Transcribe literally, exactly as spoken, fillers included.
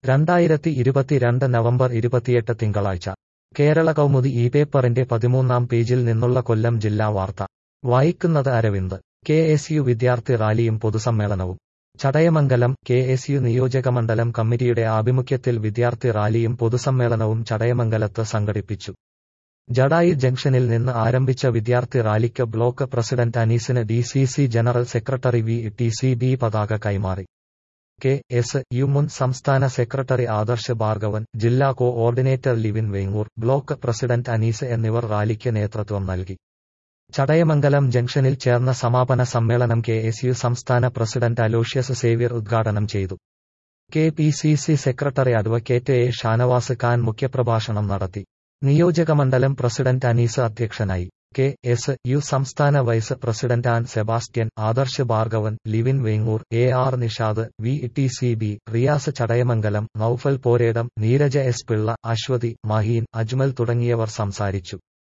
രണ്ടായിരത്തി ഇരുപത്തിരണ്ട് നവംബർ ഇരുപത്തിയെട്ട് തിങ്കളാഴ്ച കേരള കൗമുദി ഈ പേപ്പറിന്റെ പതിമൂന്നാം പേജിൽ നിന്നുള്ള കൊല്ലം ജില്ലാ വാർത്ത വായിക്കുന്നത് അരവിന്ദ്. കെ എസ് യു വിദ്യാർത്ഥി റാലിയും പൊതുസമ്മേളനവും. ചടയമംഗലം. കെ എസ് യു നിയോജകമണ്ഡലം കമ്മിറ്റിയുടെ ആഭിമുഖ്യത്തിൽ വിദ്യാർത്ഥി റാലിയും പൊതുസമ്മേളനവും ചടയമംഗലത്ത് സംഘടിപ്പിച്ചു. ജടായു ജംഗ്ഷനിൽ നിന്ന് ആരംഭിച്ച വിദ്യാർത്ഥി റാലിക്ക് ബ്ലോക്ക് പ്രസിഡന്റ് അനീസിന് D C C general secretary V T C B പതാക കൈമാറി. കെ എസ് യു മുൻ സംസ്ഥാന സെക്രട്ടറി ആദർശ് ഭാർഗവൻ, ജില്ലാ coordinator Livin Vengoor, block president Anees എന്നിവർ റാലിക്ക് നേതൃത്വം നൽകി. ചടയമംഗലം ജംഗ്ഷനിൽ ചേർന്ന സമാപന സമ്മേളനം കെ എസ് യു സംസ്ഥാന പ്രസിഡന്റ് അലോഷ്യസ് സേവ്യർ ഉദ്ഘാടനം ചെയ്തു. K P C C secretary advocate A Shanavas Khan മുഖ്യപ്രഭാഷണം നടത്തി. നിയോജകമണ്ഡലം പ്രസിഡന്റ് അനീസ് അധ്യക്ഷനായി. കെ എസ് യു സംസ്ഥാന vice president Ann Sebastian, Adarsh Bhargavan, Livin Vengoor, A R Nishad, V T C B, Riyas Chadayamangalam, Noufal Poredam, Neeraja S Pillai, Aswathy, Maheen, Ajmal തുടങ്ങിയവർ സംസാരിച്ചു.